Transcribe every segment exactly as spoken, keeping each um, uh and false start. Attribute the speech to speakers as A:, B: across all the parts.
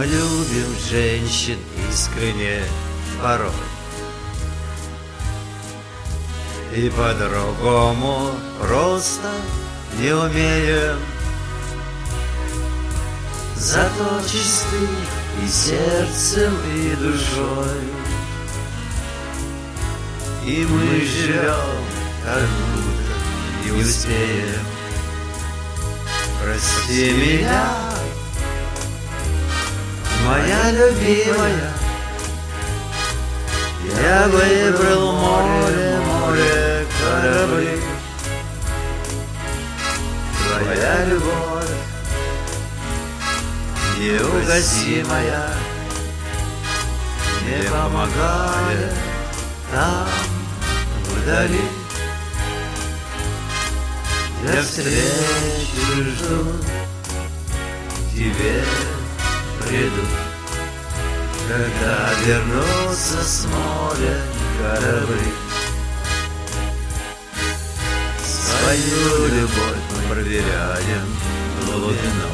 A: Мы любим женщин искренне порой, и по-другому просто не умеем. Зато чисты и сердцем, и душой, и мы живем, как будто не успеем. Прости меня, моя любимая, я выбрал море, море, корабли. Твоя любовь неугасимая, не помогает там вдали. Я встречу жду, к тебе приду, когда вернутся с моря корабли. Свою любовь мы проверяем глубиной,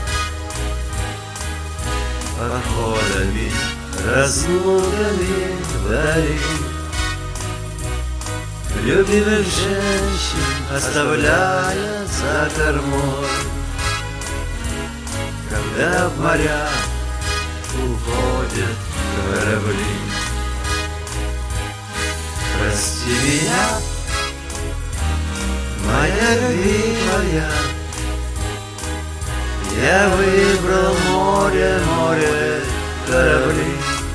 A: походами, разлуками вдали. Любимых женщин оставляя за кормой, когда в моря уходят корабли. Прости меня, моя любимая, я выбрал море, море, корабли.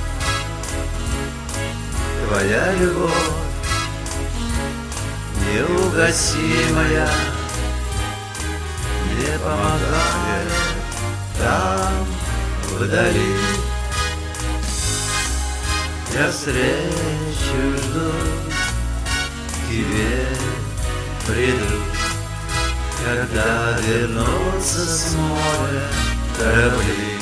A: Твоя любовь неугасимая, не помогает там вдали. Я встречу жду, к тебе приду, когда вернутся с моря корабли.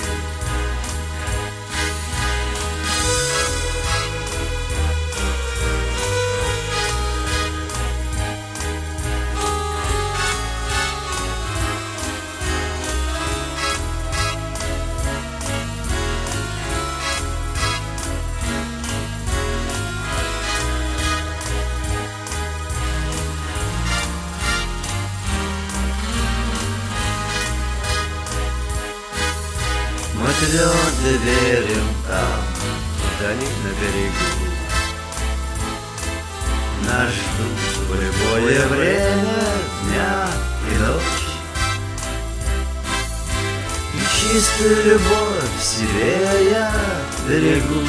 A: Мы твердо верим там, вдали на берегу, нас ждут в любое время дня и ночи. И чистую любовь в себе я берегу,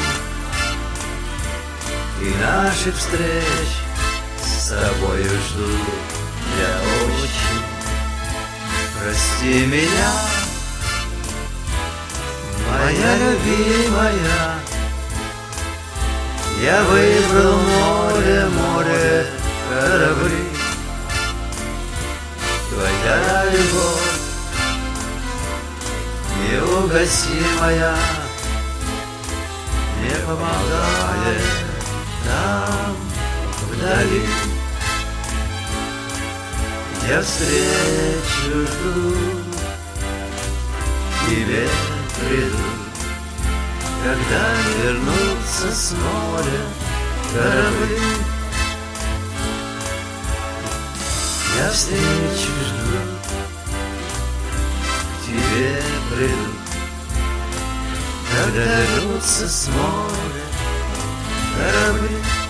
A: и наших встреч с тобою жду я очень. Прости меня, моя любимая, я выбрал море, море, корабли. Твоя любовь неугасимая, не помогает нам вдали. Я встречу жду, тебе приду, когда вернутся с моря корабли. Я встречу жду, к тебе приду, когда вернутся с моря корабли.